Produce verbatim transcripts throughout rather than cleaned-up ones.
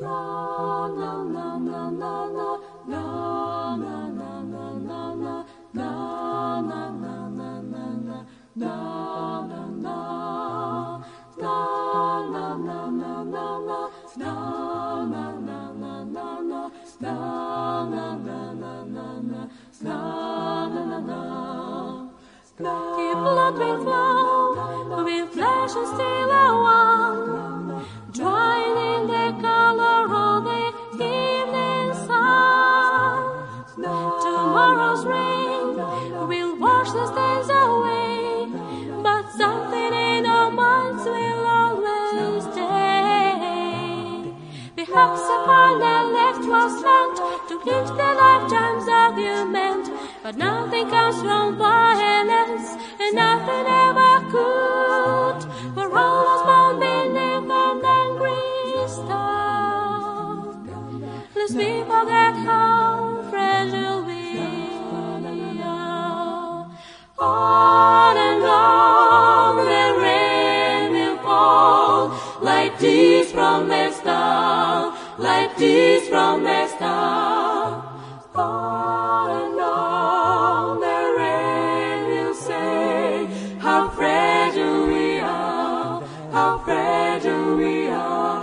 The blood will flow, will flash and still a one, drying in the color of the evening sun. Tomorrow's rain will wash the stains away, but something in our minds will always stay. Perhaps a partner left was meant to clinch the lifetime's argument, but nothing comes from violence, and nothing ever could. For all was born beneath an angry star. Lest we forget how fragile we are. On and on the rain will fall, like tears from a star, like tears from a star. On and on the rain will say how fragile we are, how fragile we are.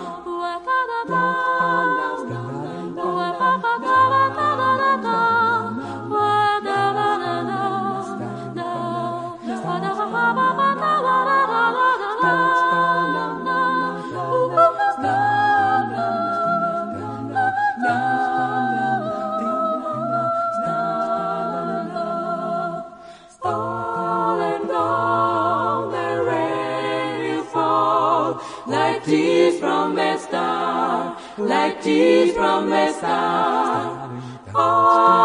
Like tears from a star, like tears from a star. Oh.